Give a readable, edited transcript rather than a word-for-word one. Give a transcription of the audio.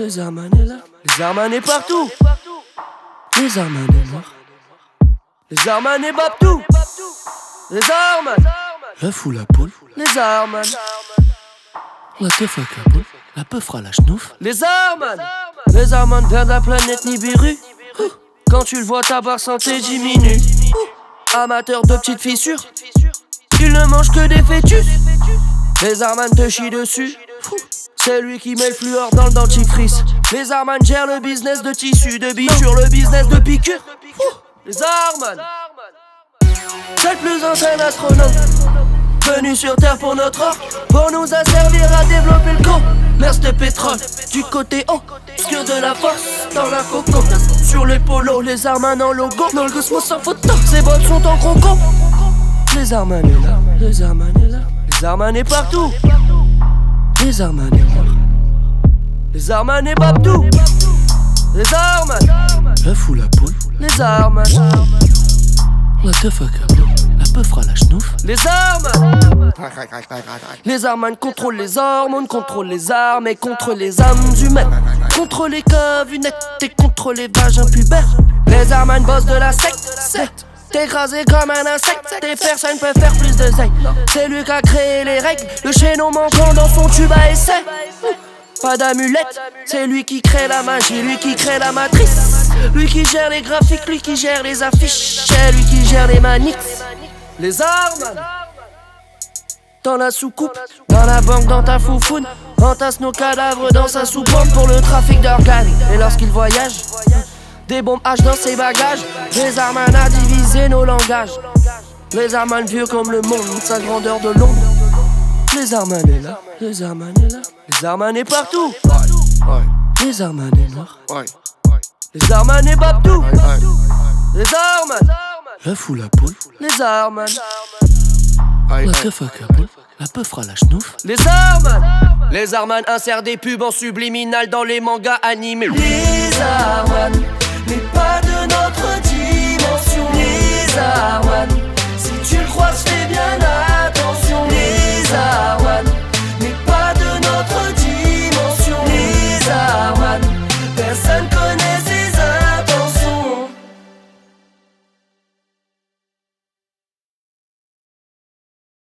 Les Arman est là. Les Arman est partout. Les Arman est mort. Les Arman est Babtou. Les Arman. La foule à poule. Les Arman. La teuf à Kaboul. La peu fera la schnouf. Les Arman. Les Arman vers la planète Nibiru. Quand tu le vois, ta barre santé diminue. Amateur de petites fissures, il ne mange que des fœtus. Les Arman te chient dessus. C'est lui qui met le fluor dans le dentifrice. Les Arman gèrent le business de tissu, de biture, le business de piqûre. Les Arman, c'est le plus ancien astronaute venu sur Terre pour notre or, pour nous asservir à développer le commerce de pétrole. Du côté obscur de la force, dans la coco. Sur les polos, les Arman en logo. Dans le cosmos sans photo, ses bottes sont en croco. Les Arman est là, les Arman est là. Les Arman est partout. Les Arman est mort. Les Arman est Babtou. Les Arman. La foule à poule. Les Arman. La teuf à Kaboul. La peu fera la schnouf. Les Arman. Les Arman contrôlent les hormones, contrôlent les armes et contre les âmes humaines. Contre les cavunettes et contre les vagins pubères. Les Arman bossent de la secte. T'es écrasé comme un insecte, tes personnes peuvent faire plus de zèle. C'est lui qui a créé les règles, le chaînon manquant dans son tube à essai. Pas d'amulette, c'est lui qui crée la magie, lui qui crée la matrice. Lui qui gère les graphiques, lui qui gère les affiches. C'est lui qui gère les maniques. Les Arman dans la soucoupe, dans la banque, dans ta foufoune. Entasse nos cadavres dans sa soucoupe pour le trafic d'organes. Et lorsqu'il voyage, des bombes H dans ses bagages. Les Arman a divisé nos langages. Les Arman vieux comme le monde, sa grandeur de l'ombre. Les Arman est là, les Arman est là. Les Arman est partout. Les Arman est mort. Les Arman est Babtou. Les Arman. La foule à poule. Les Arman. La teuf à Kaboul. La peu fera la schnouf. Les Arman. Les Arman insèrent des pubs en subliminal dans les mangas animés. Les Arman, mais pas de notre dimension. Les Arman.